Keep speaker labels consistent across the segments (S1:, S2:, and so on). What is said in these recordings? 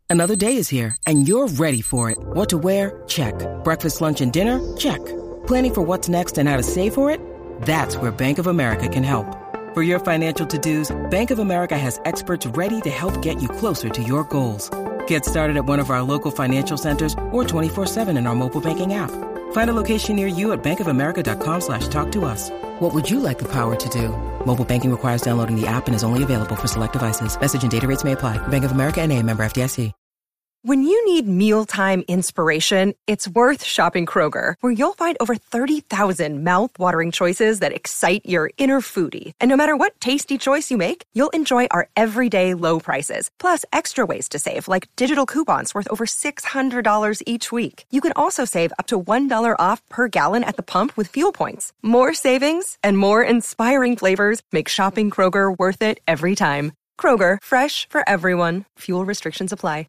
S1: Another day is here, and you're ready for it. What to wear? Check. Breakfast, lunch, and dinner? Check. Planning for what's next and how to save for it? That's where Bank of America can help. For your financial to-dos, Bank of America has experts ready to help get you closer to your goals. Get started at one of our local financial centers or 24/7 in our mobile banking app. Find a location near you at bankofamerica.com/talktous. What would you like the power to do? Mobile banking requires downloading the app and is only available for select devices. Message and data rates may apply. Bank of America N.A., member FDIC.
S2: When you need mealtime inspiration, it's worth shopping Kroger, where you'll find over 30,000 mouth-watering choices that excite your inner foodie. And no matter what tasty choice you make, you'll enjoy our everyday low prices, plus extra ways to save, like digital coupons worth over $600 each week. You can also save up to $1 off per gallon at the pump with fuel points. More savings and more inspiring flavors make shopping Kroger worth it every time. Kroger, fresh for everyone. Fuel restrictions apply.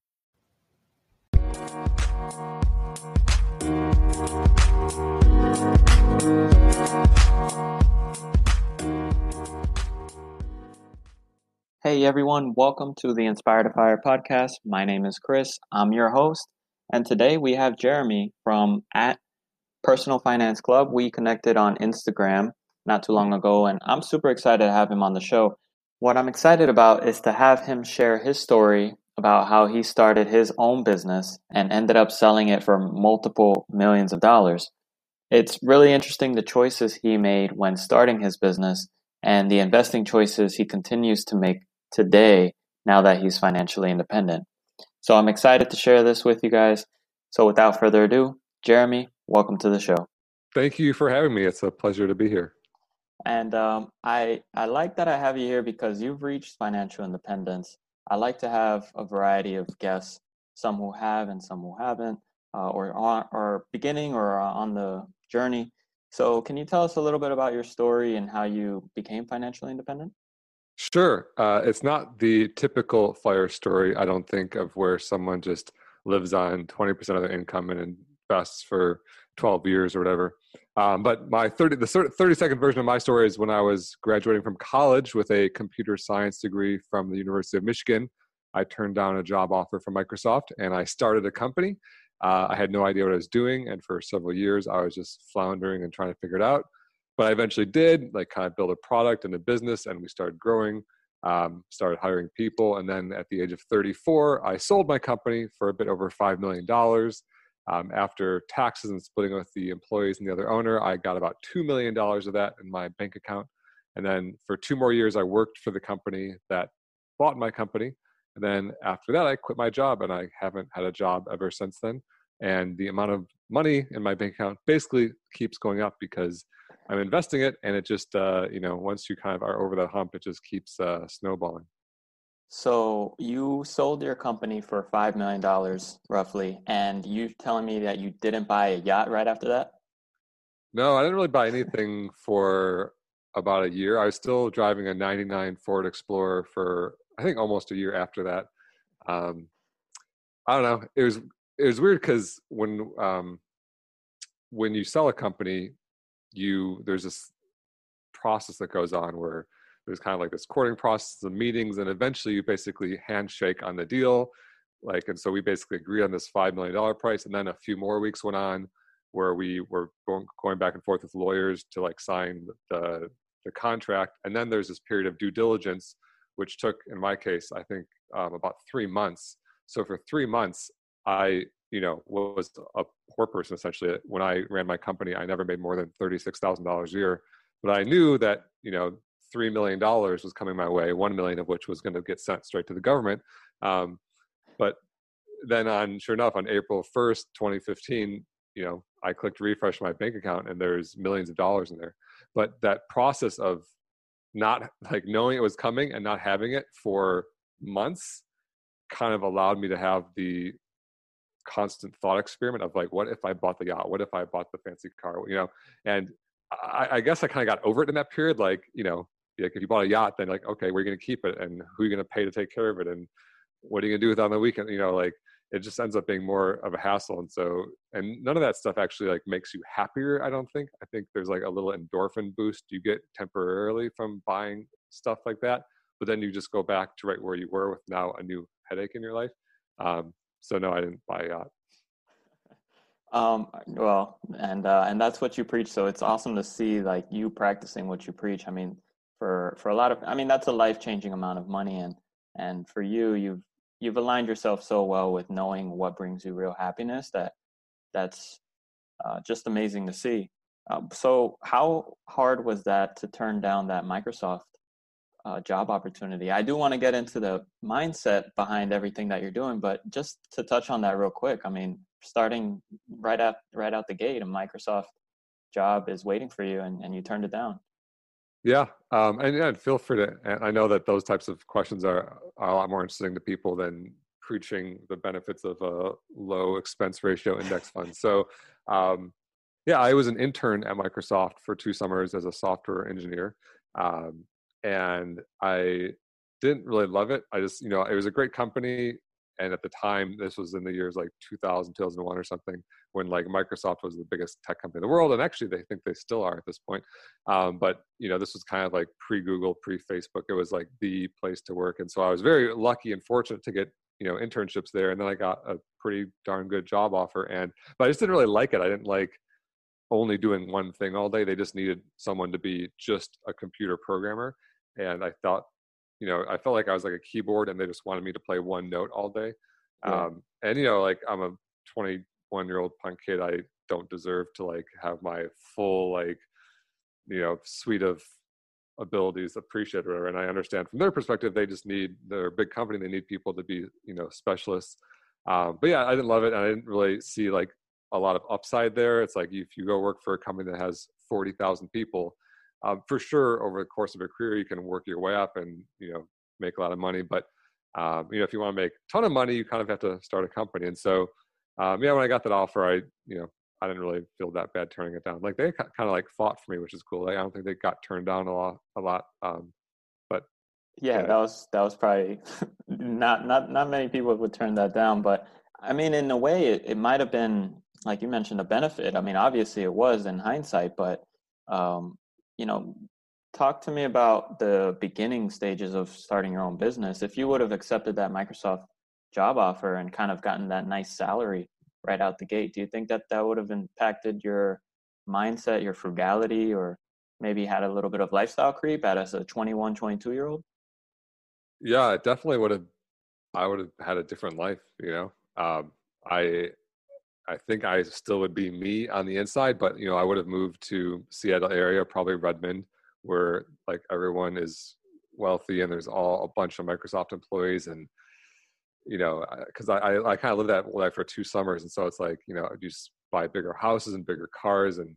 S3: Hey everyone, welcome to the Inspire to Fire podcast. My name is Chris. I'm your host, and today we have Jeremy from at Personal Finance Club. We connected on Instagram not too long ago, and I'm super excited to have him on the show. What I'm excited about is to have him share his story about how he started his own business and ended up selling it for multiple millions of dollars. It's really interesting the choices he made when starting his business and the investing choices he continues to make today now that he's financially independent. So I'm excited to share this with you guys. So without further ado, Jeremy, welcome to the show.
S4: Thank you for having me. It's a pleasure to be here.
S3: And I like that I have you here because you've reached financial independence. I like to have a variety of guests, some who have and some who haven't, or beginning or on the journey. So can you tell us a little bit about your story and how you became financially independent?
S4: Sure. It's not the typical FIRE story, I don't think, of where someone just lives on 20% of their income and invests for 12 years or whatever. But my 30-second version of my story is when I was graduating from college with a computer science degree from the University of Michigan. I turned down a job offer from Microsoft and I started a company. I had no idea what I was doing, and for several years I was just floundering and trying to figure it out. But I eventually did, kind of build a product and a business, and we started growing, started hiring people. And then at the age of 34, I sold my company for a bit over $5 million. After taxes and splitting with the employees and the other owner, I got about $2 million of that in my bank account. And then for 2 more years, I worked for the company that bought my company. And then after that, I quit my job, and I haven't had a job ever since then. And the amount of money in my bank account basically keeps going up because I'm investing it, and it just, once you kind of are over the hump, it just keeps snowballing.
S3: So you sold your company for $5 million roughly, and you telling me that you didn't buy a yacht right after that?
S4: No, I didn't really buy anything for about a year. I was still driving a 99 Ford Explorer for, I think, almost a year after that. I don't know. It was weird because when you sell a company, there's this process that goes on where there's kind of like this courting process of meetings, and eventually you basically handshake on the deal. And so we basically agreed on this $5 million price, and then a few more weeks went on where we were going back and forth with lawyers to sign the contract. And then there's this period of due diligence, which took, in my case, I think about 3 months. So for 3 months, I was a poor person essentially. When I ran my company, I never made more than $36,000 a year, but I knew that, $3 million was coming my way, $1 million of which was going to get sent straight to the government. But then sure enough, on April 1st, 2015, I clicked refresh my bank account and there's millions of dollars in there. But that process of not knowing it was coming and not having it for months kind of allowed me to have the constant thought experiment of what if I bought the yacht? What if I bought the fancy car? And I guess I kind of got over it in that period. If you bought a yacht, then okay, we're going to keep it, and who are you going to pay to take care of it, and what are you going to do with it on the weekend? It just ends up being more of a hassle. And none of that stuff actually makes you happier. I don't think. I think there's a little endorphin boost you get temporarily from buying stuff like that, but then you just go back to right where you were with now a new headache in your life. So no, I didn't buy a yacht.
S3: Well, and that's what you preach. So it's awesome to see like you practicing what you preach. I mean, for a lot of, I mean, that's a life-changing amount of money, and for you, you've aligned yourself so well with knowing what brings you real happiness that's just amazing to see. So how hard was that to turn down that Microsoft job opportunity? I do want to get into the mindset behind everything that you're doing, but just to touch on that real quick, I mean, starting right out the gate, a Microsoft job is waiting for you, and you turned it down.
S4: Yeah, and yeah, feel free to. And I know that those types of questions are a lot more interesting to people than preaching the benefits of a low expense ratio index fund. So, yeah, I was an intern at Microsoft for 2 summers as a software engineer, and I didn't really love it. I just, it was a great company. And at the time, this was in the years like 2000, 2001 or something, when like Microsoft was the biggest tech company in the world. And actually, they think they still are at this point. But, this was kind of like pre-Google, pre-Facebook. It was like the place to work. And so I was very lucky and fortunate to get, internships there. And then I got a pretty darn good job offer. But I just didn't really like it. I didn't like only doing one thing all day. They just needed someone to be just a computer programmer. And I thought, I felt like I was like a keyboard and they just wanted me to play one note all day.
S3: Yeah.
S4: And, like I'm a 21-year-old punk kid. I don't deserve to like have my full, like, suite of abilities appreciated or whatever. And I understand from their perspective, they're a big company. They need people to be, specialists. But yeah, I didn't love it. And I didn't really see like a lot of upside there. It's like if you go work for a company that has 40,000 people, for sure, over the course of a career, you can work your way up and, make a lot of money. But, if you want to make a ton of money, you kind of have to start a company. And so, when I got that offer, I didn't really feel that bad turning it down. Like they kind of like fought for me, which is cool. Like, I don't think they got turned down a lot. But
S3: yeah, that was probably not many people would turn that down. But I mean, in a way, it might have been, like you mentioned, a benefit. I mean, obviously it was in hindsight, but talk to me about the beginning stages of starting your own business. If you would have accepted that Microsoft job offer and kind of gotten that nice salary right out the gate, do you think that would have impacted your mindset, your frugality, or maybe had a little bit of lifestyle creep as a 21, 22-year-old?
S4: Yeah, it definitely would have. I would have had a different life, I think I still would be me on the inside, but I would have moved to Seattle area, probably Redmond, where like everyone is wealthy and there's a bunch of Microsoft employees, and because I kind of lived that life for 2 summers, and so it's like you just buy bigger houses and bigger cars, and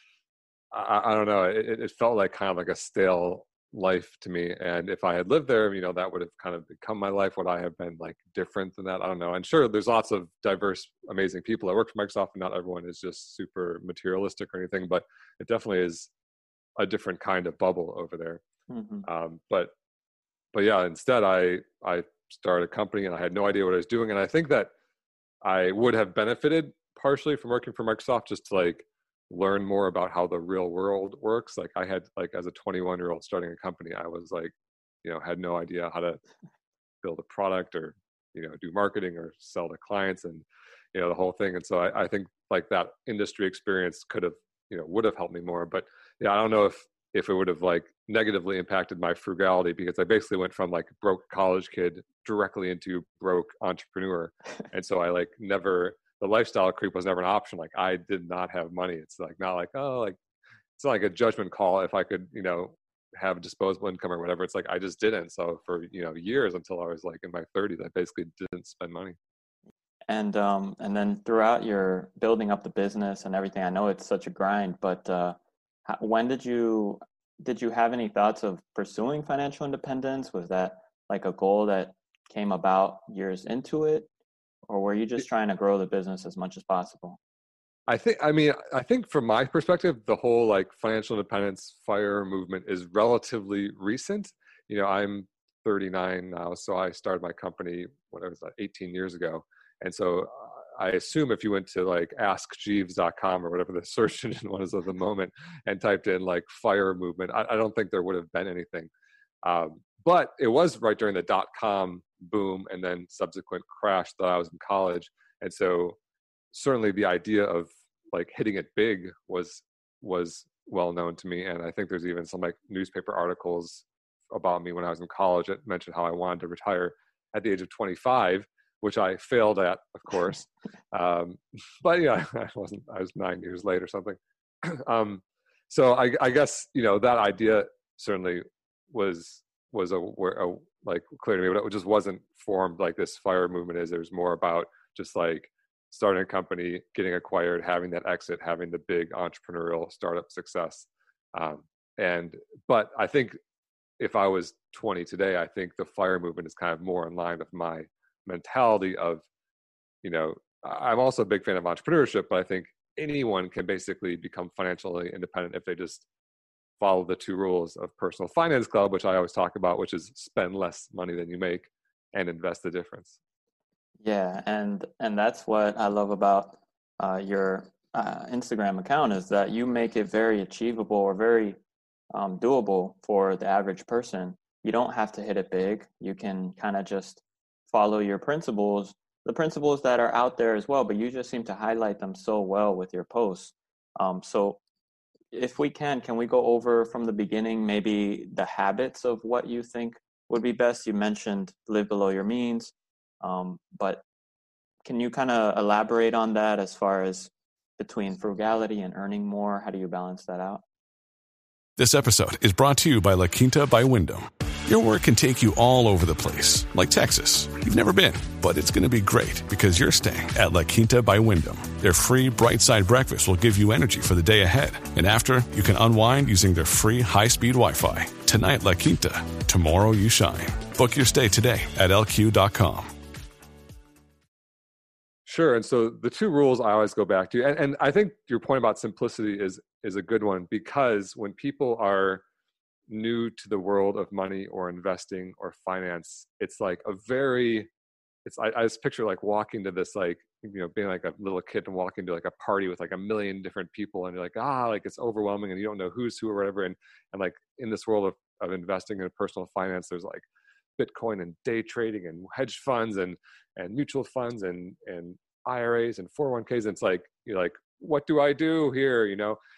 S4: I don't know, it felt like kind of like a stale life to me. And if I had lived there, that would have kind of become my life. Would I have been like different than that? I don't know. And sure, there's lots of diverse, amazing people that work for Microsoft, and not everyone is just super materialistic or anything, but it definitely is a different kind of bubble over there.
S3: Mm-hmm.
S4: But yeah, instead I started a company and I had no idea what I was doing. And I think that I would have benefited partially from working for Microsoft, just to like learn more about how the real world works. Like I had, like as a 21-year-old starting a company, I was like, had no idea how to build a product or, do marketing or sell to clients and, the whole thing. And so I think like that industry experience could have, would have helped me more. But yeah, I don't know if it would have like negatively impacted my frugality, because I basically went from like broke college kid directly into broke entrepreneur. And so I like the lifestyle creep was never an option. Like I did not have money. It's like not like, it's not like a judgment call if I could, have disposable income or whatever. It's like I just didn't. So for years, until I was like in my 30s, I basically didn't spend money.
S3: And then throughout your building up the business and everything, I know it's such a grind, but when did you have any thoughts of pursuing financial independence? Was that like a goal that came about years into it, or were you just trying to grow the business as much as possible?
S4: I think from my perspective, the whole like financial independence FIRE movement is relatively recent. I'm 39 now, so I started my company, whatever, 18 years ago. And so I assume if you went to like askjeeves.com or whatever the search engine was at the moment and typed in like FIRE movement, I don't think there would have been anything. But it was right during the .com boom and then subsequent crash that I was in college. And so certainly the idea of like hitting it big was well known to me. And I think there's even some like newspaper articles about me when I was in college that mentioned how I wanted to retire at the age of 25, which I failed at, of course. But yeah, I was 9 years late or something. So I guess, that idea certainly was like clear to me, but it just wasn't formed like this FIRE movement is. It was more about just like starting a company, getting acquired, having that exit, having the big entrepreneurial startup success. But I think if I was 20 today, I think the FIRE movement is kind of more in line with my mentality of, I'm also a big fan of entrepreneurship, but I think anyone can basically become financially independent if they just follow the 2 rules of Personal Finance Club, which I always talk about, which is spend less money than you make and invest the difference.
S3: Yeah, and that's what I love about your Instagram account, is that you make it very achievable or very doable for the average person. You don't have to hit it big. You can kind of just follow your principles, the principles that are out there as well, but you just seem to highlight them so well with your posts. So if we can we go over from the beginning, maybe the habits of what you think would be best? You mentioned live below your means, but can you kind of elaborate on that as far as between frugality and earning more? How do you balance that out?
S5: This episode is brought to you by La Quinta by Wyndham. Your work can take you all over the place, like Texas. You've never been, but it's going to be great because you're staying at La Quinta by Wyndham. Their free Bright Side breakfast will give you energy for the day ahead. And after, you can unwind using their free high-speed Wi-Fi. Tonight, La Quinta. Tomorrow, you shine. Book your stay today at lq.com.
S4: Sure. And so the 2 rules I always go back to, and I think your point about simplicity is a good one, because when people are new to the world of money or investing or finance, it's like I just picture like walking to this, like, being like a little kid and walking to like a party with like a million different people, and you're like, like it's overwhelming and you don't know who's who or whatever. And like in this world of investing in personal finance, there's like Bitcoin and day trading and hedge funds and mutual funds and IRAs and 401ks. And it's like, you're like, what do I do here?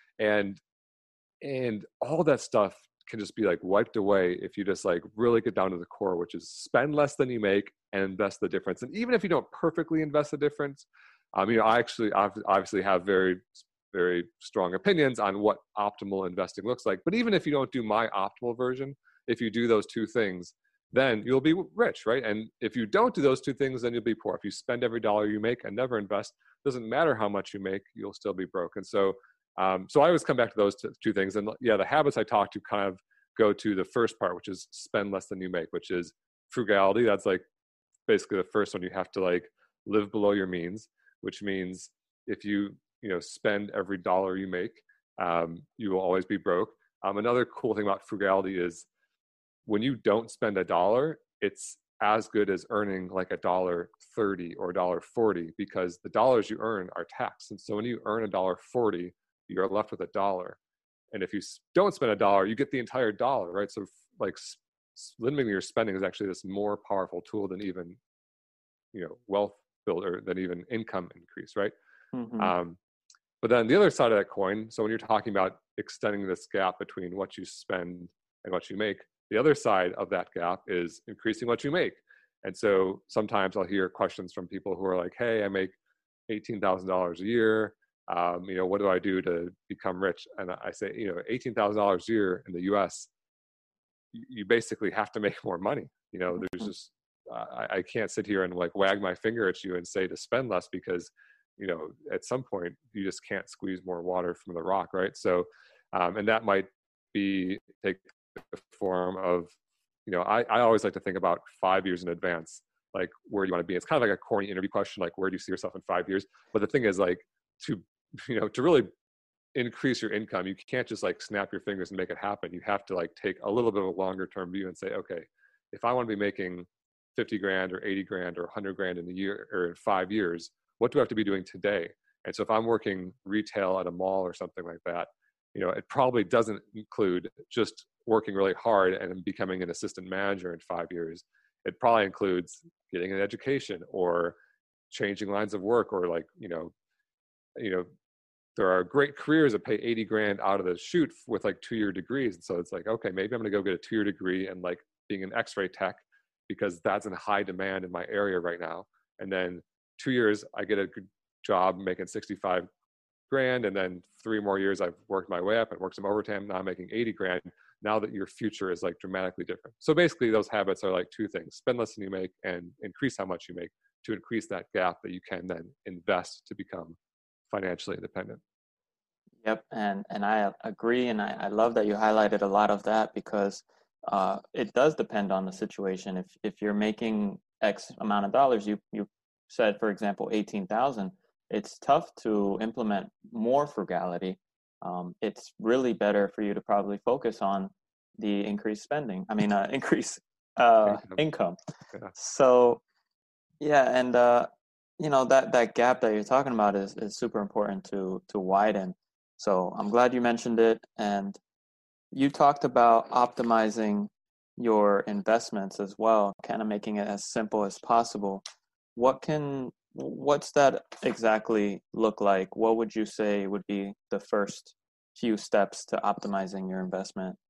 S4: And all that stuff can just be like wiped away if you just like really get down to the core, which is spend less than you make and invest the difference. And even if you don't perfectly invest the difference, I obviously have very, very strong opinions on what optimal investing looks like. But even if you don't do my optimal version, if you do those 2 things, then you'll be rich, right? And if you don't do those 2 things, then you'll be poor. If you spend every dollar you make and never invest, doesn't matter how much you make, you'll still be broke. And so I always come back to those 2 things. And yeah, the habits I talk to kind of go to the first part, which is spend less than you make, which is frugality. That's like basically the first one. You have to like live below your means, which means if you spend every dollar you make, you will always be broke. Another cool thing about frugality is when you don't spend $1, it's as good as earning like $1.30 or $1.40, because the dollars you earn are taxed. And so when you earn $1.40, you're left with $1. And if you don't spend $1, you get the entire dollar, right? So like limiting your spending is actually this more powerful tool than even, wealth builder, than even income increase, right? Mm-hmm. But then the other side of that coin, so when you're talking about extending this gap between what you spend and what you make, the other side of that gap is increasing what you make. And so sometimes I'll hear questions from people who are like, hey, I make $18,000 a year. What do I do to become rich? And I say, $18,000 a year in the US, you basically have to make more money. There's just, I can't sit here and like wag my finger at you and say to spend less, because, at some point you just can't squeeze more water from the rock. Right. So, and that might take the form of, I always like to think about 5 years in advance, like where do you want to be? It's kind of like a corny interview question, like where do you see yourself in 5 years? But the thing is, like, to really increase your income, you can't just like snap your fingers and make it happen. You have to like take a little bit of a longer term view and say, okay, if I want to be making 50 grand or 80 grand or 100 grand in a year or in 5 years, what do I have to be doing today? And so if I'm working retail at a mall or something like that, it probably doesn't include just working really hard and becoming an assistant manager in 5 years. it probably includes getting an education or changing lines of work, or like, there are great careers that pay 80 grand out of the chute with like 2-year degrees. And so it's like, okay, maybe I'm going to go get a 2-year degree and like being an x-ray tech because that's in high demand in my area right now. And then 2 years, I get a good job making 65 grand. And then 3 more years, I've worked my way up and worked some overtime. Now I'm making 80 grand. Now that your future is like dramatically different. So basically those habits are like 2 things: spend less than you make and increase how much you make, to increase that gap that you can then invest to become financially independent.
S3: Yep, and I agree, and I love that you highlighted a lot of that, because it does depend on the situation. If you're making X amount of dollars, you said, for example, 18,000, it's tough to implement more frugality. It's really better for you to probably focus on the increased spending. Increase income.
S4: Yeah.
S3: So yeah, and that gap that you're talking about is super important to widen. So I'm glad you mentioned it. And you talked about optimizing your investments as well, kind of making it as simple as possible. What's that exactly look like? What would you say would be the first few steps to optimizing your investments?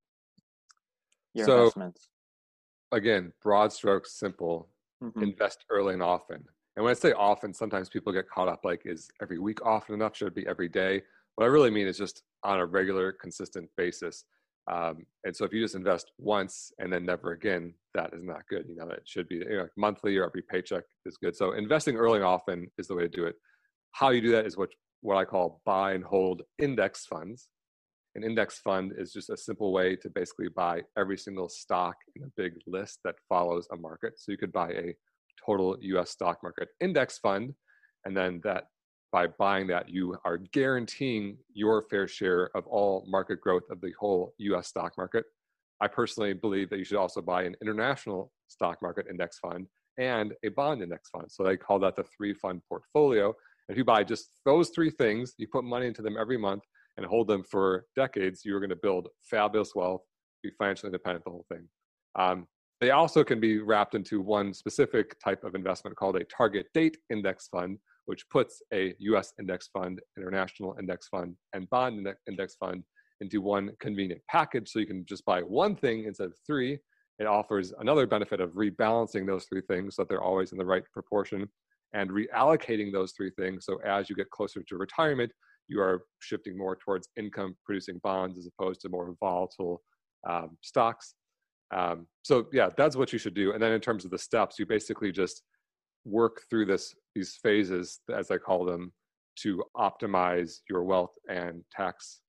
S4: Again, broad strokes, simple, invest early and often. And when I say often, sometimes people get caught up like, is every week often enough? Should it be every day? What I really mean is just on a regular, consistent basis. And so if you just invest once and then never again, that is not good. It should be monthly, or every paycheck is good. So investing early and often is the way to do it. How you do that is what I call buy and hold index funds. An index fund is just a simple way to basically buy every single stock in a big list that follows a market. So you could buy a total US stock market index fund, and then that, by buying that, you are guaranteeing your fair share of all market growth of the whole US stock market. I personally believe that you should also buy an international stock market index fund and a bond index fund. So they call that the 3-fund portfolio. And if you buy just those 3 things, you put money into them every month and hold them for decades, you're going to build fabulous wealth, be financially independent, the whole thing. They also can be wrapped into one specific type of investment called a target date index fund, which puts a US index fund, international index fund, and bond index fund into one convenient package. So you can just buy one thing instead of 3. It offers another benefit of rebalancing those 3 things so that they're always in the right proportion, and reallocating those 3 things. So as you get closer to retirement, you are shifting more towards income producing bonds as opposed to more volatile stocks. So yeah, that's what you should do. And then in terms of the steps, you basically just work through these phases, as I call them, to optimize your wealth and tax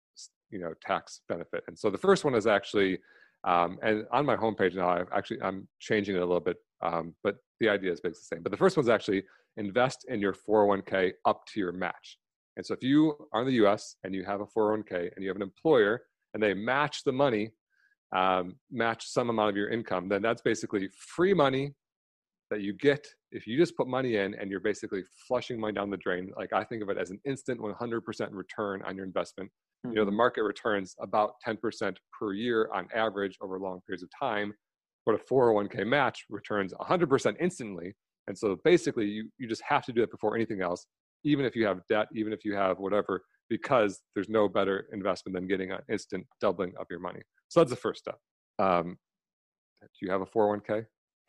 S4: benefit. And so the first one is actually, and on my homepage now, I'm changing it a little bit, but the idea is basically the same. But the first one's actually invest in your 401k up to your match. And so if you are in the US and you have a 401k and you have an employer and they match the money, match some amount of your income, then that's basically free money that you get if you just put money in, and you're basically flushing money down the drain. Like, I think of it as an instant 100% return on your investment. The market returns about 10% per year on average over long periods of time, but a 401k match returns 100% instantly. And so basically you just have to do it before anything else, even if you have debt, even if you have whatever, because there's no better investment than getting an instant doubling of your money. So that's the first step. Do you have a 401k?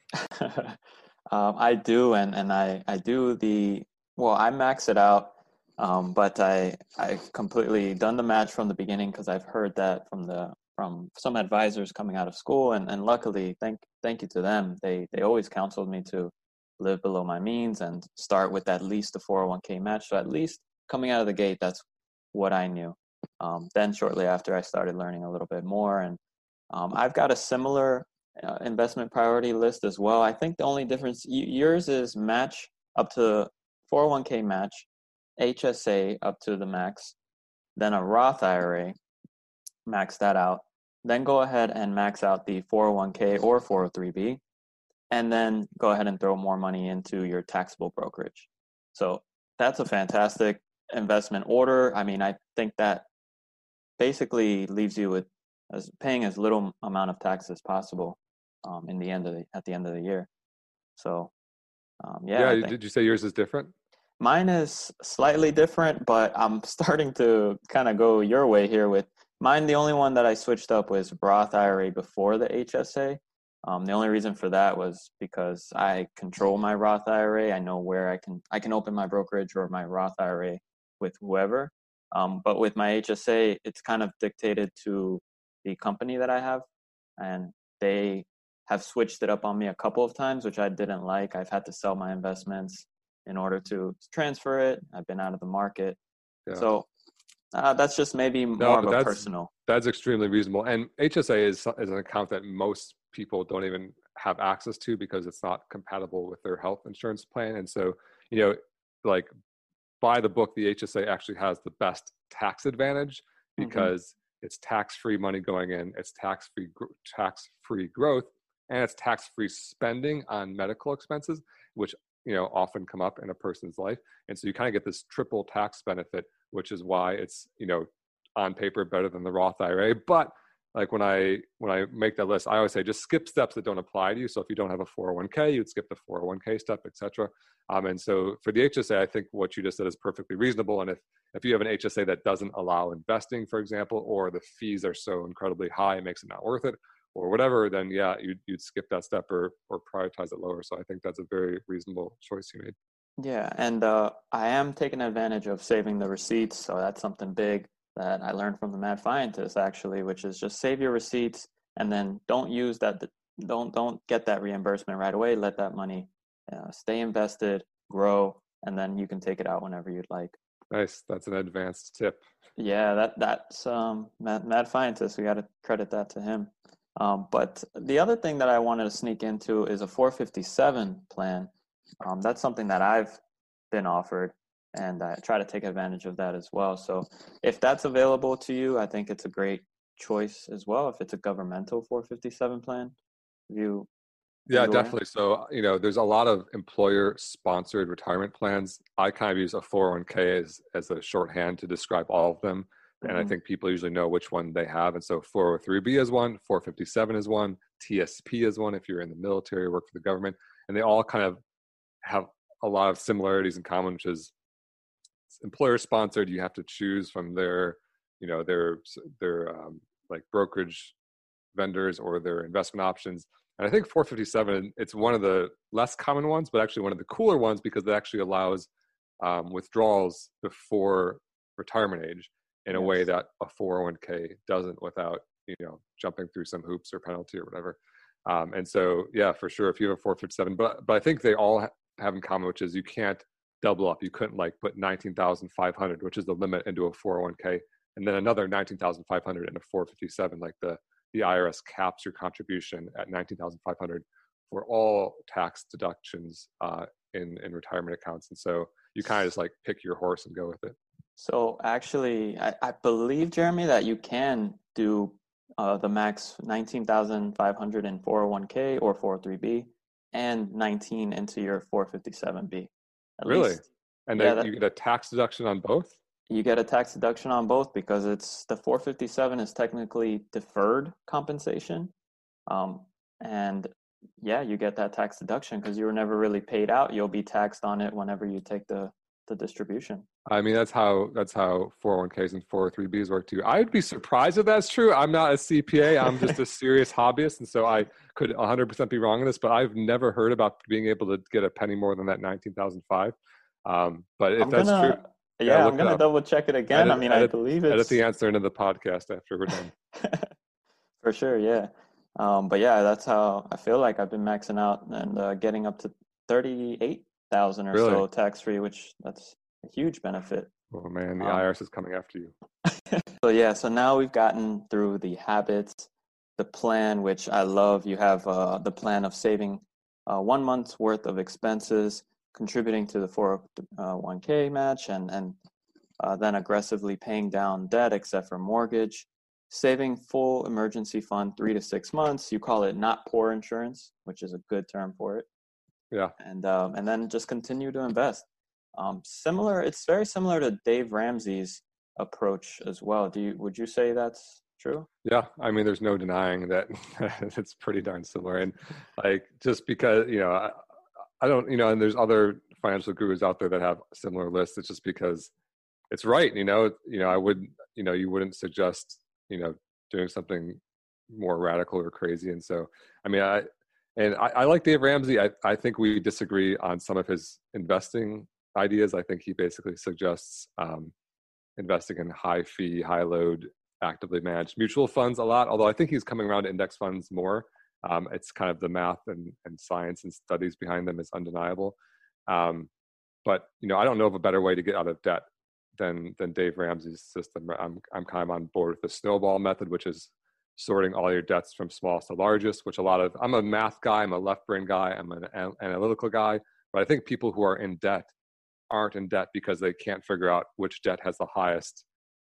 S3: I do, and I do I max it out, but I completely done the match from the beginning, because I've heard that from some advisors coming out of school, and luckily, thank you to them, they always counseled me to live below my means and start with at least a 401k match. So at least coming out of the gate, that's what I knew. Then shortly after, I started learning a little bit more, and I've got a similar investment priority list as well. I think the only difference, yours is match up to 401k match, HSA up to the max, then a Roth IRA, max that out, then go ahead and max out the 401k or 403b, and then go ahead and throw more money into your taxable brokerage. So that's a fantastic investment order. I think that basically leaves you with paying as little amount of tax as possible. at the end of the year. So
S4: Did you say yours is different?
S3: Mine is slightly different, but I'm starting to kind of go your way here with mine. The only one that I switched up was Roth IRA before the HSA. The only reason for that was because I control my Roth IRA. I know where I can open my brokerage or my Roth IRA with whoever. But with my HSA, it's kind of dictated to the company that I have, and they have switched it up on me a couple of times, which I didn't like. I've had to sell my investments in order to transfer it. I've been out of the market. Yeah. So that's just maybe more of a personal.
S4: That's extremely reasonable. And HSA is an account that most people don't even have access to because it's not compatible with their health insurance plan. And so, like by the book, the HSA actually has the best tax advantage because it's tax-free money going in, it's tax-free growth, and it's tax-free spending on medical expenses, which often come up in a person's life. And so you kind of get this triple tax benefit, which is why it's, on paper better than the Roth IRA. But like when I make that list, I always say just skip steps that don't apply to you. So if you don't have a 401k, you'd skip the 401k step, etc. And so for the HSA, I think what you just said is perfectly reasonable. And if you have an HSA that doesn't allow investing, for example, or the fees are so incredibly high, it makes it not worth it, or whatever, then you'd skip that step or prioritize it lower. So I think that's a very reasonable choice you made.
S3: Yeah, and I am taking advantage of saving the receipts. So that's something big that I learned from the Mad Fientist, actually, which is just save your receipts and then don't use that. Don't get that reimbursement right away. Let that money stay invested, grow, and then you can take it out whenever you'd like.
S4: Nice. That's an advanced tip.
S3: Yeah, that's Mad Fientist. We got to credit that to him. But the other thing that I wanted to sneak into is a 457 plan. That's something that I've been offered, and I try to take advantage of that as well. So if that's available to you, I think it's a great choice as well. If it's a governmental 457 plan,
S4: yeah, definitely. So, there's a lot of employer-sponsored retirement plans. I kind of use a 401k as a shorthand to describe all of them. And I think people usually know which one they have. And so 403B is one, 457 is one, TSP is one if you're in the military or work for the government. And they all kind of have a lot of similarities in common, which is employer-sponsored. You have to choose from their like brokerage vendors or their investment options. And I think 457, it's one of the less common ones, but actually one of the cooler ones because it actually allows withdrawals before retirement age in a way that a 401k doesn't without, jumping through some hoops or penalty or whatever. And so, yeah, for sure, if you have a 457, but I think they all have in common, which is you can't double up. You couldn't put 19,500, which is the limit, into a 401k, and then another 19,500 in a 457. Like the IRS caps your contribution at 19,500 for all tax deductions in retirement accounts. And so you kind of just pick your horse and go with it.
S3: So actually, I believe, Jeremy, that you can do the max 19,500 in 401k or 403b and 19 into your 457b.
S4: Really?
S3: Least.
S4: And then you get a tax deduction on both?
S3: You get a tax deduction on both because the 457 is technically deferred compensation. And yeah, you get that tax deduction because you were never really paid out. You'll be taxed on it whenever you take the distribution.
S4: I mean, that's how 401ks and 403bs work too. I'd be surprised if that's true. I'm not a CPA. I'm just a serious hobbyist. And so I could 100% be wrong in this, but I've never heard about being able to get a penny more than that 19,500. But if that's true.
S3: Yeah, I'm going to double check it again. I believe it's...
S4: Edit the answer into the podcast after we're done.
S3: For sure, yeah. But yeah, that's how I feel like I've been maxing out and getting up to 38,000 or so tax-free, which that's a huge benefit.
S4: Oh man, the IRS is coming after you.
S3: So now we've gotten through the habits, the plan, which I love. You have the plan of saving 1 month's worth of expenses, contributing to the 401k match, and then aggressively paying down debt except for mortgage, saving full emergency fund 3 to 6 months. You call it not poor insurance, which is a good term for it.
S4: Yeah.
S3: And then just continue to invest. It's very similar to Dave Ramsey's approach as well. Would you say that's true.
S4: Yeah, I mean, there's no denying that it's pretty darn similar. And like, just because, I don't, and there's other financial gurus out there that have similar lists. It's just because it's right. I would, you wouldn't suggest, doing something more radical or crazy. And so, I mean, I like Dave Ramsey. I think we disagree on some of his investing ideas. I think he basically suggests investing in high fee, high load, actively managed mutual funds a lot, although I think he's coming around to index funds more. It's kind of the math and science and studies behind them is undeniable. But I don't know of a better way to get out of debt than Dave Ramsey's system. I'm kind of on board with the snowball method, which is sorting all your debts from smallest to largest, which I'm a math guy, I'm a left brain guy, I'm an analytical guy, but I think people who are in debt aren't in debt because they can't figure out which debt has the highest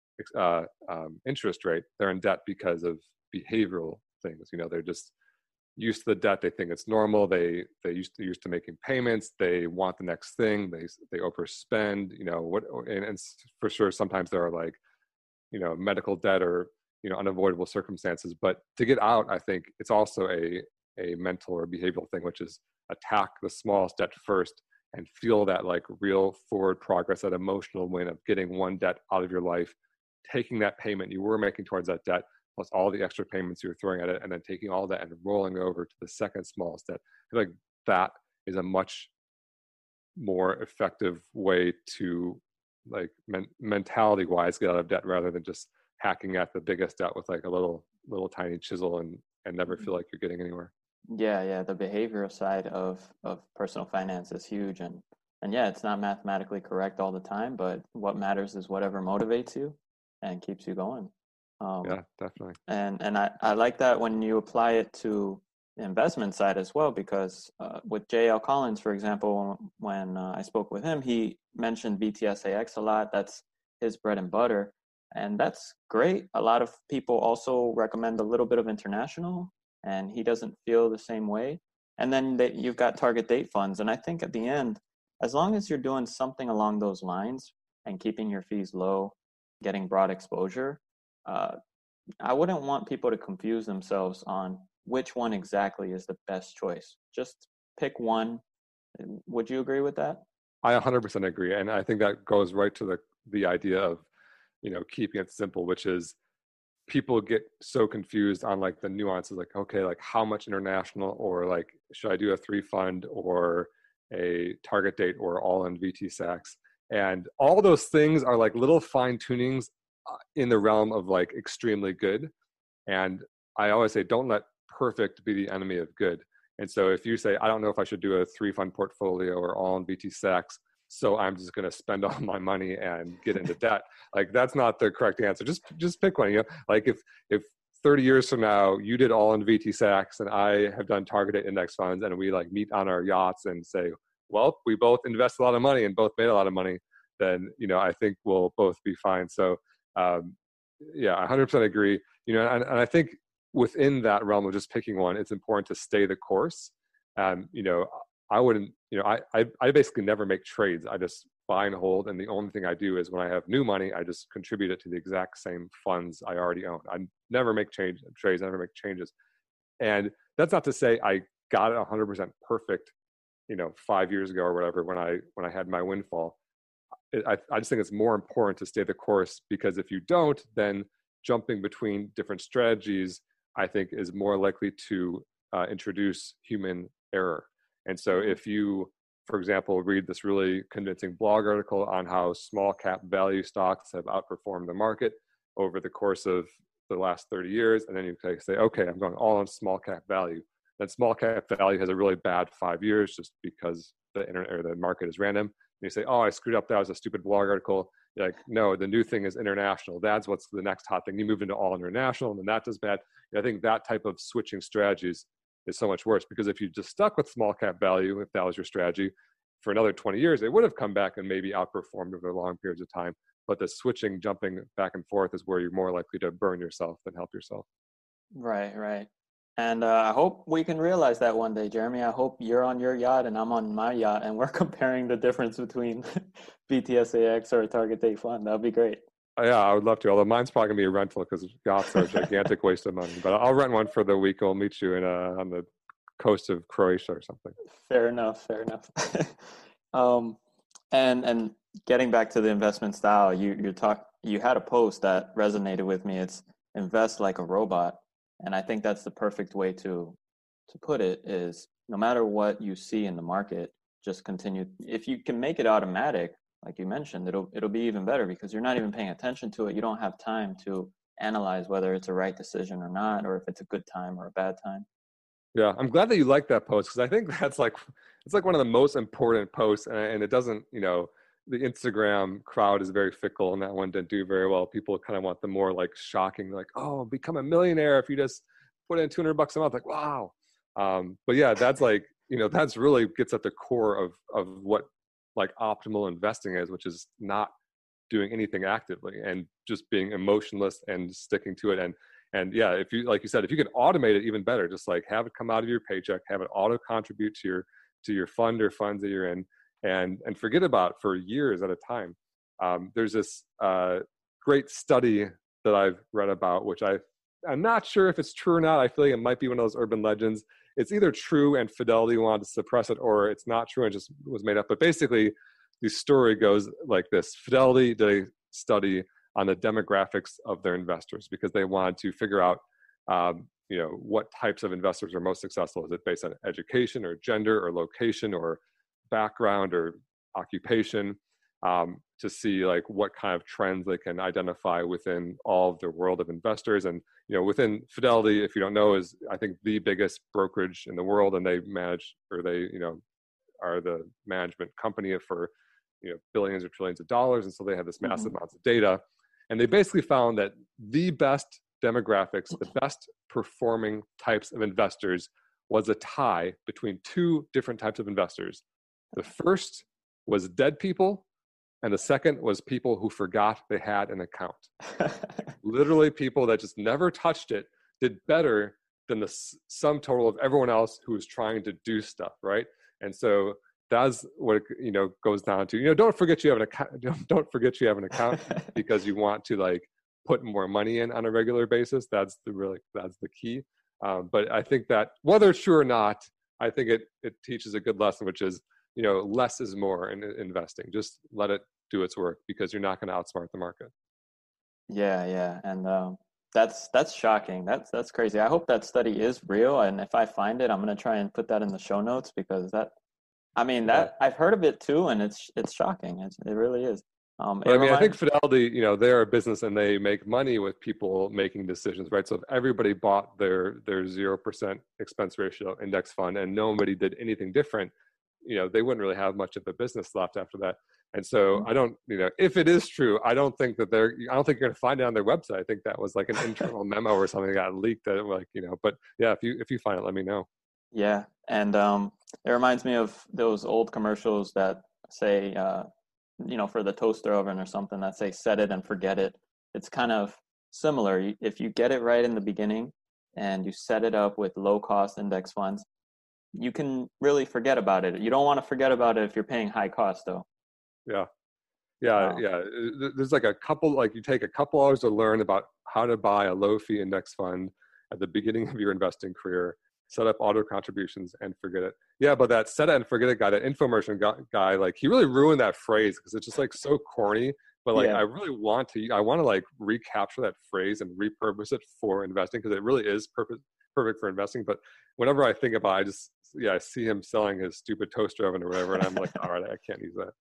S4: interest rate. They're in debt because of behavioral things. They're just used to the debt. They think it's normal. They used to making payments. They want the next thing. They overspend. And for sure sometimes there are like medical debt or unavoidable circumstances. But to get out, I think it's also a mental or behavioral thing, which is attack the smallest debt first and feel that like real forward progress, that emotional win of getting one debt out of your life, taking that payment you were making towards that debt, plus all the extra payments you were throwing at it, and then taking all that and rolling over to the second smallest debt. I feel like that is a much more effective way to like mentality wise get out of debt rather than just hacking at the biggest debt with like a little tiny chisel and never feel like you're getting anywhere.
S3: Yeah. The behavioral side of personal finance is huge. And yeah, it's not mathematically correct all the time, but what matters is whatever motivates you and keeps you going.
S4: Yeah, definitely.
S3: And I like that when you apply it to the investment side as well, because with J.L. Collins, for example, when I spoke with him, he mentioned VTSAX a lot. That's his bread and butter. And that's great. A lot of people also recommend a little bit of international, and he doesn't feel the same way. And then you've got target date funds. And I think at the end, as long as you're doing something along those lines and keeping your fees low, getting broad exposure, I wouldn't want people to confuse themselves on which one exactly is the best choice. Just pick one. Would you agree with that?
S4: I 100% agree. And I think that goes right to the idea of, keeping it simple, which is people get so confused on like the nuances, like, okay, like how much international, or like, should I do a 3 fund or a target date or all in VTSAX? And all those things are like little fine tunings in the realm of like extremely good. And I always say, don't let perfect be the enemy of good. And so if you say, I don't know if I should do a 3 fund portfolio or all in VTSAX, so I'm just going to spend all my money and get into debt, like that's not the correct answer. Just pick one. Like if 30 years from now you did all in VTSAX and I have done targeted index funds, and we like meet on our yachts and say, well, we both invest a lot of money and both made a lot of money, then I think we'll both be fine. So yeah, I 100% agree. And I think within that realm of just picking one, it's important to stay the course. I wouldn't, I basically never make trades. I just buy and hold. And the only thing I do is when I have new money, I just contribute it to the exact same funds I already own. I never make trades, I never make changes. And that's not to say I got it 100% perfect, 5 years ago or whatever, when I had my windfall. I just think it's more important to stay the course, because if you don't, then jumping between different strategies, I think, is more likely to introduce human error. And so if you, for example, read this really convincing blog article on how small cap value stocks have outperformed the market over the course of the last 30 years, and then you say, okay, I'm going all on small cap value. Then small cap value has a really bad 5 years just because the internet or the market is random. And you say, oh, I screwed up. That was a stupid blog article. You're like, no, the new thing is international. That's what's the next hot thing. You move into all international, and then that does bad. And I think that type of switching strategies is so much worse, because if you just stuck with small cap value, if that was your strategy for another 20 years, it would have come back and maybe outperformed over long periods of time. But the switching, jumping back and forth is where you're more likely to burn yourself than help yourself. Right.
S3: And I hope we can realize that one day, Jeremy. I hope you're on your yacht and I'm on my yacht, and we're comparing the difference between VTSAX or a target date fund. That'd be great.
S4: Yeah, I would love to. Although mine's probably gonna be a rental because yachts are a gigantic waste of money. But I'll rent one for the week. And we'll meet you on the coast of Croatia or something.
S3: Fair enough. Fair enough. And getting back to the investment style, you had a post that resonated with me. It's invest like a robot, and I think that's the perfect way to put it. Is no matter what you see in the market, just continue. If you can make it automatic, like you mentioned, it'll be even better because you're not even paying attention to it. You don't have time to analyze whether it's a right decision or not, or if it's a good time or a bad time.
S4: Yeah, I'm glad that you like that post because I think that's it's like one of the most important posts, and it doesn't, the Instagram crowd is very fickle, and that one didn't do very well. People kind of want the more like shocking, like, oh, become a millionaire if you just put in $200 a month. Like, wow. But yeah, that's like, that's really gets at the core of what like optimal investing is, which is not doing anything actively and just being emotionless and sticking to it. And yeah, if you, like you said, if you can automate it, even better, just like have it come out of your paycheck, have it auto contribute to your fund or funds that you're in, and forget about it for years at a time. There's this great study that I've read about, which I'm not sure if it's true or not. I feel like it might be one of those urban legends. It's either true and Fidelity wanted to suppress it, or it's not true and just was made up. But basically, the story goes like this. Fidelity did a study on the demographics of their investors because they wanted to figure out, what types of investors are most successful. Is it based on education or gender or location or background or occupation, to see like what kind of trends they can identify within all of the world of investors. And, within Fidelity, if you don't know, is I think the biggest brokerage in the world, and they manage, or they, are the management company for, billions or trillions of dollars. And so they have this massive amounts of data. And they basically found that the best demographics, the best performing types of investors was a tie between two different types of investors. The first was dead people, and the second was people who forgot they had an account. Literally people that just never touched it did better than the sum total of everyone else who was trying to do stuff, right? And so that's what it, goes down to. Don't forget you have an account. Don't forget you have an account because you want to like put more money in on a regular basis. That's the key. But I think that whether it's true or not, I think it teaches a good lesson, which is, less is more in investing. Just let it do its work because you're not going to outsmart the market. Yeah.
S3: And that's shocking. That's crazy. I hope that study is real. And if I find it, I'm going to try and put that in the show notes because I've heard of it too. And it's shocking. It really is.
S4: I think Fidelity, they're a business and they make money with people making decisions, right? So if everybody bought their 0% expense ratio index fund and nobody did anything different, they wouldn't really have much of a business left after that. And so I don't, if it is true, I don't think you're going to find it on their website. I think that was like an internal memo or something that got leaked that but yeah, if you find it, let me know.
S3: Yeah. And it reminds me of those old commercials that say, for the toaster oven or something that say, set it and forget it. It's kind of similar. If you get it right in the beginning and you set it up with low cost index funds, you can really forget about it. You don't want to forget about it if you're paying high cost though.
S4: Yeah. There's like a couple, like you take a couple hours to learn about how to buy a low fee index fund at the beginning of your investing career, set up auto contributions and forget it. Yeah, but that set it and forget it guy, that infomercial guy, like he really ruined that phrase because it's just like so corny. But like I really want to like recapture that phrase and repurpose it for investing because it really is perfect for investing. But whenever I think about it, I see him selling his stupid toaster oven or whatever, and I'm like, all right, I can't use that.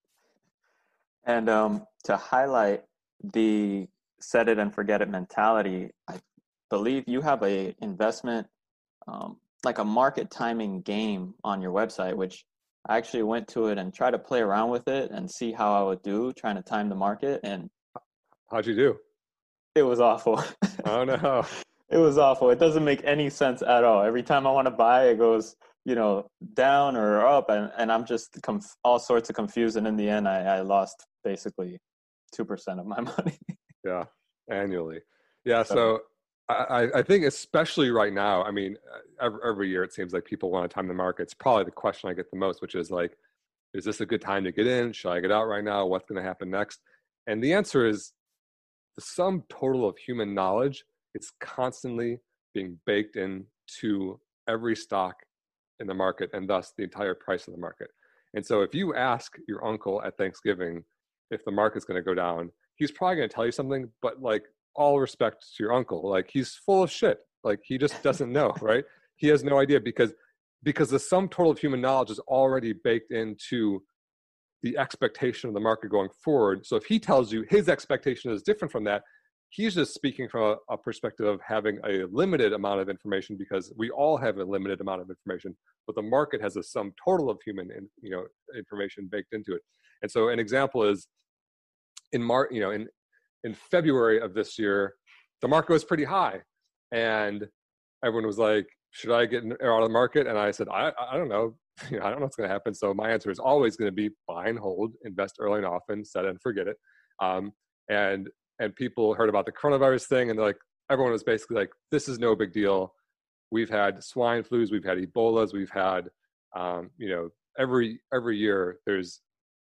S3: And to highlight the set it and forget it mentality, I believe you have a investment, like a market timing game on your website, which I actually went to it and tried to play around with it and see how I would do trying to time the market. And
S4: how'd you do?
S3: It was awful.
S4: Oh no.
S3: It was awful. It doesn't make any sense at all. Every time I want to buy, it goes, down or up, and I'm just all sorts of confused. And in the end, I lost basically 2% of my money.
S4: Yeah, annually. Yeah, so I think especially right now, I mean, every year it seems like people want to time the market. It's probably the question I get the most, which is like, is this a good time to get in? Should I get out right now? What's going to happen next? And the answer is the sum total of human knowledge is constantly being baked into every stock in the market, and thus the entire price of the market. And so if you ask your uncle at Thanksgiving if the market's going to go down, he's probably going to tell you something, but like, all respect to your uncle, like, he's full of shit. Like, he just doesn't know, right? He has no idea, because the sum total of human knowledge is already baked into the expectation of the market going forward. So if he tells you his expectation is different from that, he's just speaking from a perspective of having a limited amount of information, because we all have a limited amount of information, but the market has a sum total of human information baked into it. And so an example is in February of this year, the market was pretty high, and everyone was like, should I get out of the market? And I said, I don't know. I don't know what's going to happen. So my answer is always going to be buy and hold, invest early and often, set it and forget it. And people heard about the coronavirus thing, and everyone was basically like, this is no big deal. We've had swine flus, we've had Ebolas, we've had, every year there's,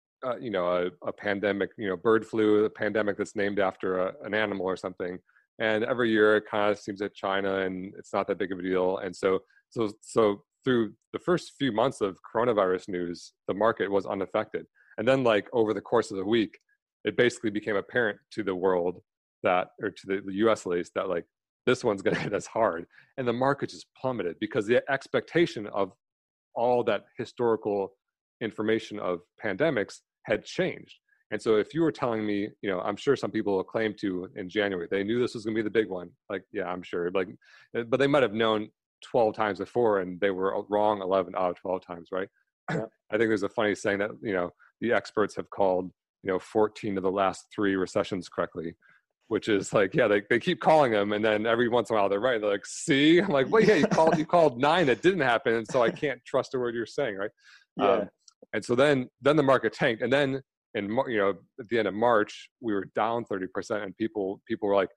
S4: a pandemic, bird flu, a pandemic that's named after an animal or something. And every year it kind of seems at China, and it's not that big of a deal. And so through the first few months of coronavirus news, the market was unaffected. And then over the course of the week, it basically became apparent to the world or to the US at least, that this one's going to hit us hard. And the market just plummeted, because the expectation of all that historical information of pandemics had changed. And so if you were telling me, I'm sure some people claimed to in January, they knew this was going to be the big one. Yeah, I'm sure. But they might have known 12 times before, and they were wrong 11 out of 12 times, right? Yeah. I think there's a funny saying that, the experts have called, 14 of the last 3 recessions correctly, which is they keep calling them, and then every once in a while they're right. They're like, see? I'm like, well, yeah, you called 9 that didn't happen, and so I can't trust a word you're saying, right? Yeah. And so then the market tanked, and then at the end of March, we were down 30%, and people were like,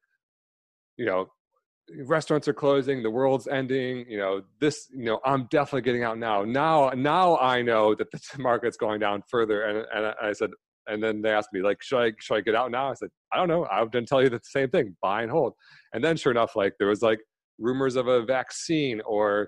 S4: restaurants are closing, the world's ending, I'm definitely getting out now. Now I know that the market's going down further. And I said, and then they asked me, should I get out now? I said, I don't know. I didn't tell you the same thing, buy and hold. And then sure enough, there was rumors of a vaccine, or,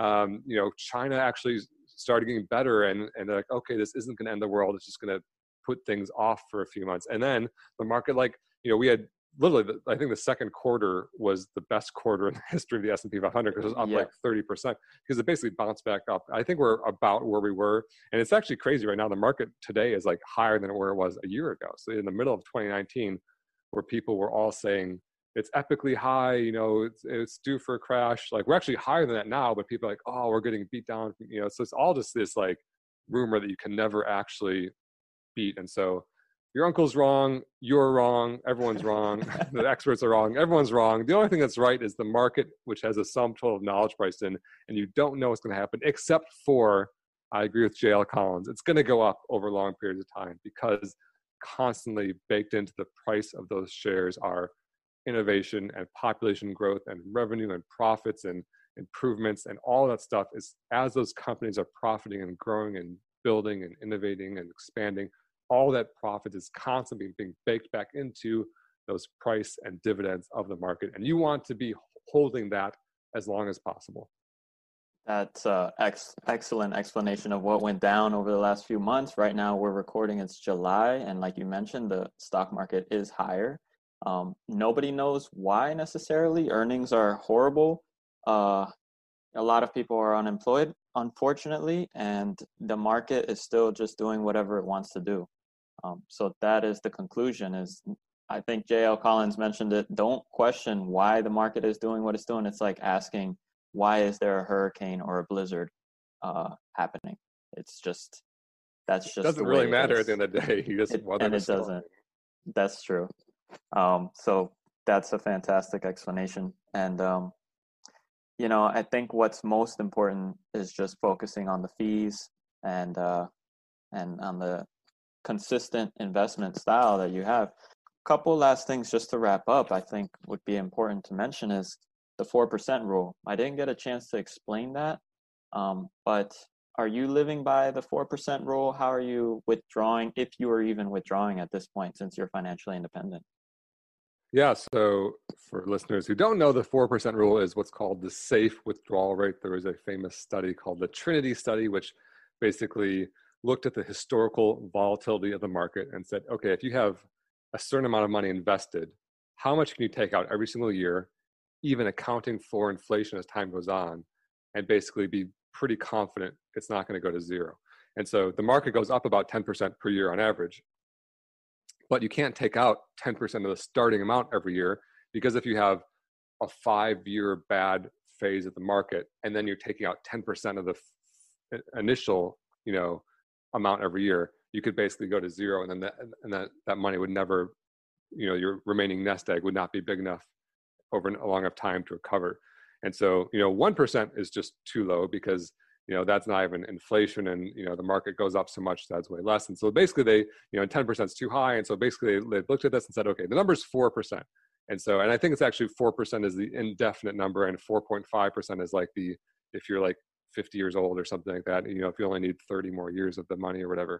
S4: China actually started getting better, and they're like, okay, this isn't going to end the world. It's just going to put things off for a few months. And then the market, we had literally, I think the second quarter was the best quarter in the history of the S&P 500, because it was up 30%, because it basically bounced back up. I think we're about where we were. And it's actually crazy right now. The market today is higher than where it was a year ago. So in the middle of 2019, where people were all saying, it's epically high, it's due for a crash. We're actually higher than that now, but people are like, oh, we're getting beat down. So it's all just this rumor that you can never actually beat. And so your uncle's wrong, you're wrong, everyone's wrong, the experts are wrong, everyone's wrong. The only thing that's right is the market, which has a sum total of knowledge priced in, and you don't know what's going to happen, except for, I agree with J.L. Collins, it's going to go up over long periods of time, because constantly baked into the price of those shares are innovation and population growth and revenue and profits and improvements, and all that stuff is, as those companies are profiting and growing and building and innovating and expanding, all that profit is constantly being baked back into those price and dividends of the market. And you want to be holding that as long as possible.
S3: That's excellent explanation of what went down over the last few months. Right now we're recording, it's July, and like you mentioned, the stock market is higher. Nobody knows why necessarily. Earnings are horrible. A lot of people are unemployed, unfortunately, and the market is still just doing whatever it wants to do. So that is the conclusion. Is, I think J.L. Collins mentioned it, don't question why the market is doing what it's doing. It's like asking, why is there a hurricane or a blizzard happening? It's just, that's just, it
S4: doesn't really matter at the end of the day. You just
S3: and it doesn't. That's true. So that's a fantastic explanation. And, I think what's most important is just focusing on the fees and on the consistent investment style that you have. A couple last things just to wrap up, I think would be important to mention is the 4% rule. I didn't get a chance to explain that, but are you living by the 4% rule? How are you withdrawing, if you are even withdrawing at this point, since you're financially independent?
S4: Yeah. So for listeners who don't know, the 4% rule is what's called the safe withdrawal rate. There was a famous study called the Trinity study, which basically looked at the historical volatility of the market and said, okay, if you have a certain amount of money invested, how much can you take out every single year, even accounting for inflation as time goes on, and basically be pretty confident it's not going to go to zero. And so the market goes up about 10% per year on average, but you can't take out 10% of the starting amount every year, because if you have a 5-year bad phase of the market and then you're taking out 10% of the initial, amount every year, you could basically go to zero, and then that money would never, your remaining nest egg would not be big enough over a long enough time to recover. And so 1% is just too low, because that's not even inflation, and the market goes up so much that's way less. And so basically they 10% is too high, and so basically they looked at this and said, okay, the number is 4%. And I think it's actually 4% is the indefinite number, and 4.5% is like if you're like 50 years old or something like that, if you only need 30 more years of the money or whatever.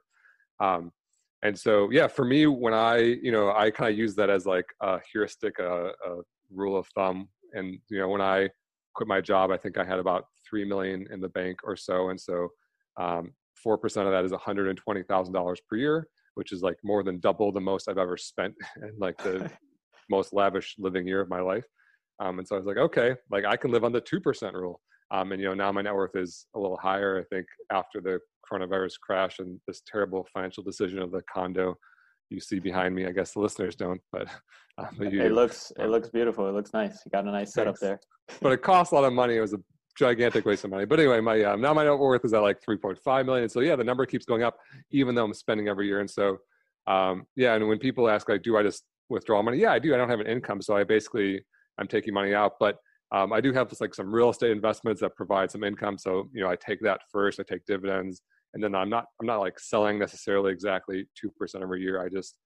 S4: And so, yeah, for me, when I kind of use that as like a heuristic, a rule of thumb. And, when I quit my job, I think I had about $3 million in the bank or so. And so 4% of that is $120,000 per year, which is like more than double the most I've ever spent in like the most lavish living year of my life. And so I was like, okay, like I can live on the 2% rule. And, now my net worth is a little higher, I think, after the coronavirus crash and this terrible financial decision of the condo you see behind me. I guess the listeners don't, but
S3: it looks beautiful. It looks nice. You got a nice setup there.
S4: But it costs a lot of money. It was a gigantic waste of money. But anyway, my now my net worth is at like 3.5 million. So yeah, the number keeps going up, even though I'm spending every year. And so yeah, and when people ask like, do I just withdraw money? Yeah, I do. I don't have an income, so I'm taking money out, but I do have just like some real estate investments that provide some income. So, I take that first, I take dividends, and then I'm not like selling necessarily exactly 2% every year. I just,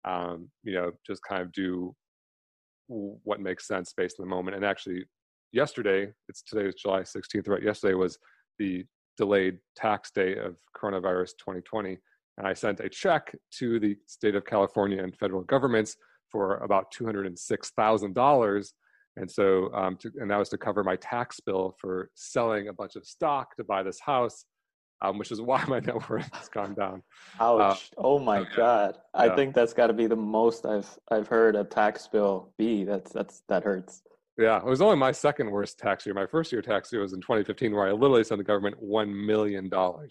S4: just kind of do what makes sense based on the moment. And actually today is July 16th, right? Yesterday was the delayed tax day of coronavirus 2020. And I sent a check to the state of California and federal governments for about $206,000. And so, and that was to cover my tax bill for selling a bunch of stock to buy this house, which is why my net worth has gone down.
S3: Ouch! Oh my God!
S4: Yeah.
S3: I think that's got to be the most I've heard a tax bill be. That hurts.
S4: Yeah, it was only my second worst tax year. My first year tax year was in 2015, where I literally sent the government $1 million.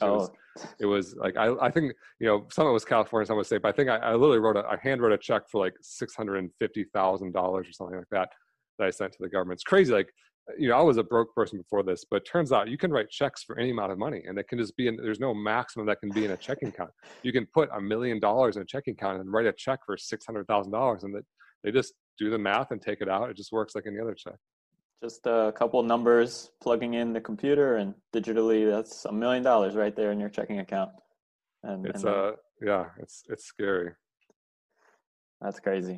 S4: It was like I think some of it was California, some was state, but I think I literally I hand wrote a check for like $650,000 or something like that I sent to the government. It's crazy. Like, I was a broke person before this, but it turns out you can write checks for any amount of money, and it can just be there's no maximum that can be in a checking account. You can put $1 million in a checking account and write a check for $600,000, and they just do the math and take it out. It just works like any other check.
S3: Just a couple of numbers plugging in the computer, and digitally, that's $1 million right there in your checking account. And it's scary. That's crazy.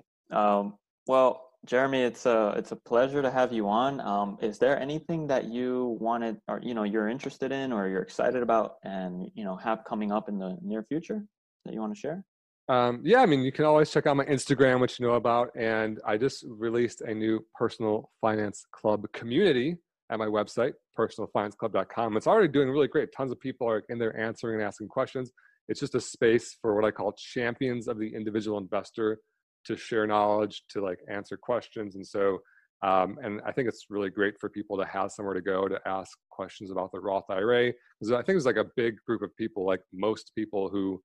S3: Well, Jeremy, it's a pleasure to have you on. Is there anything that you wanted, or you're interested in, or you're excited about, and have coming up in the near future that you want to share?
S4: Yeah, I mean, you can always check out my Instagram, which you know about, and I just released a new Personal Finance Club community at my website, personalfinanceclub.com. It's already doing really great. Tons of people are in there answering and asking questions. It's just a space for what I call champions of the individual investor to share knowledge, to like answer questions. And so, and I think it's really great for people to have somewhere to go to ask questions about the Roth IRA. Because I think there's like a big group of people, like most people, who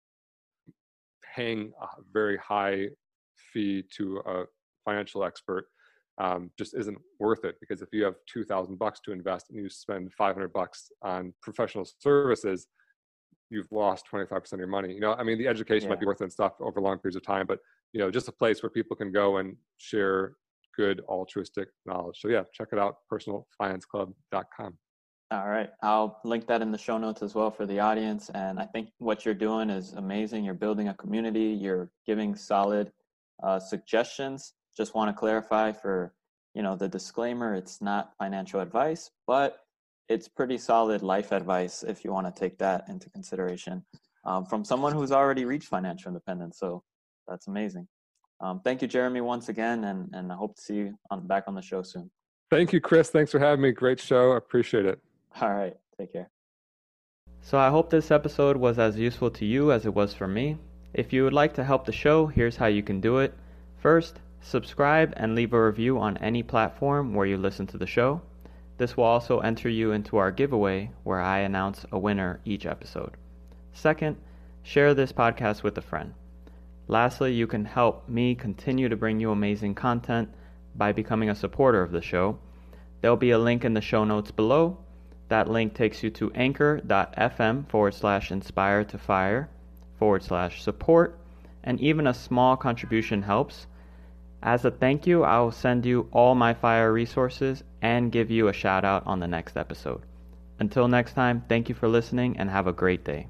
S4: paying a very high fee to a financial expert just isn't worth it. Because if you have $2,000 to invest and you spend $500 on professional services, you've lost 25% of your money. I mean, the education might be worth it and stuff over long periods of time, but just a place where people can go and share good altruistic knowledge. So yeah, check it out, personalfinanceclub.com.
S3: All right. I'll link that in the show notes as well for the audience. And I think what you're doing is amazing. You're building a community. You're giving solid suggestions. Just want to clarify for, the disclaimer, it's not financial advice, but it's pretty solid life advice if you want to take that into consideration from someone who's already reached financial independence. So that's amazing. Thank you, Jeremy, once again, and I hope to see you back on the show soon.
S4: Thank you, Chris. Thanks for having me. Great show. Appreciate it.
S3: All right. Take care. So I hope this episode was as useful to you as it was for me. If you would like to help the show, here's how you can do it. First, subscribe and leave a review on any platform where you listen to the show. This will also enter you into our giveaway where I announce a winner each episode. Second, share this podcast with a friend. Lastly, you can help me continue to bring you amazing content by becoming a supporter of the show. There'll be a link in the show notes below. That link takes you to anchor.fm/inspire-to-fire/support, and even a small contribution helps. As a thank you, I will send you all my fire resources and give you a shout out on the next episode. Until next time, thank you for listening and have a great day.